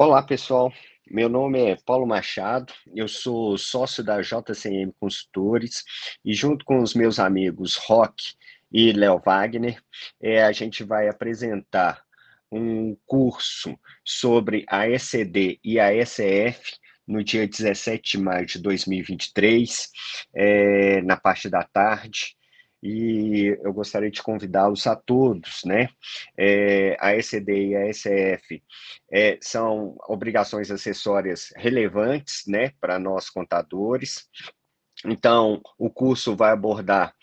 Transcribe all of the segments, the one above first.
Olá, pessoal. Meu nome é Paulo Machado, eu sou sócio da JCM Consultores e junto com os meus amigos Roque e Léo Wagner, a gente vai apresentar um curso sobre a ECD e a ECF no dia 17 de maio de 2023, na parte da tarde, e eu gostaria de convidá-los a todos, né? A ECD e a ECF são obrigações acessórias relevantes, né, para nós contadores. Então, o curso vai abordar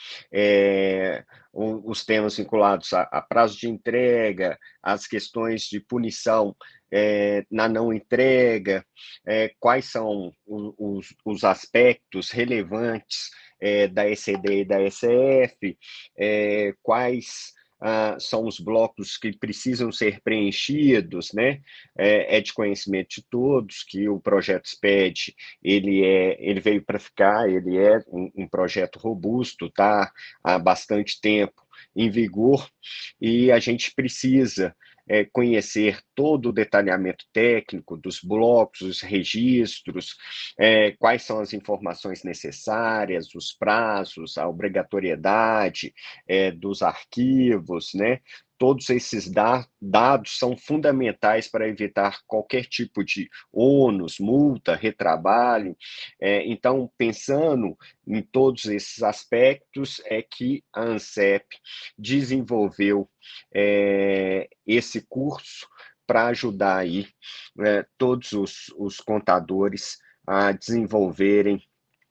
os temas vinculados a prazo de entrega, as questões de punição na não entrega, quais são os aspectos relevantes da ECD e da ECF, quais são os blocos que precisam ser preenchidos, né? É de conhecimento de todos que o projeto SPED ele veio para ficar, ele é um projeto robusto, está há bastante tempo em vigor, e a gente precisa conhecer todo o detalhamento técnico dos blocos, os registros, quais são as informações necessárias, os prazos, a obrigatoriedade dos arquivos, né? Todos esses dados são fundamentais para evitar qualquer tipo de ônus, multa, retrabalho. Então, pensando em todos esses aspectos, é que a ANSEP desenvolveu esse curso para ajudar aí todos os contadores a desenvolverem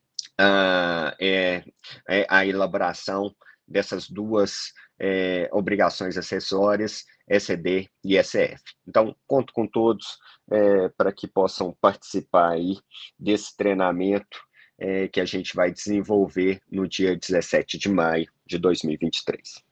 a elaboração dessas duas obrigações acessórias, ECD e ECF. Então, conto com todos para que possam participar aí desse treinamento que a gente vai desenvolver no dia 17 de maio de 2023.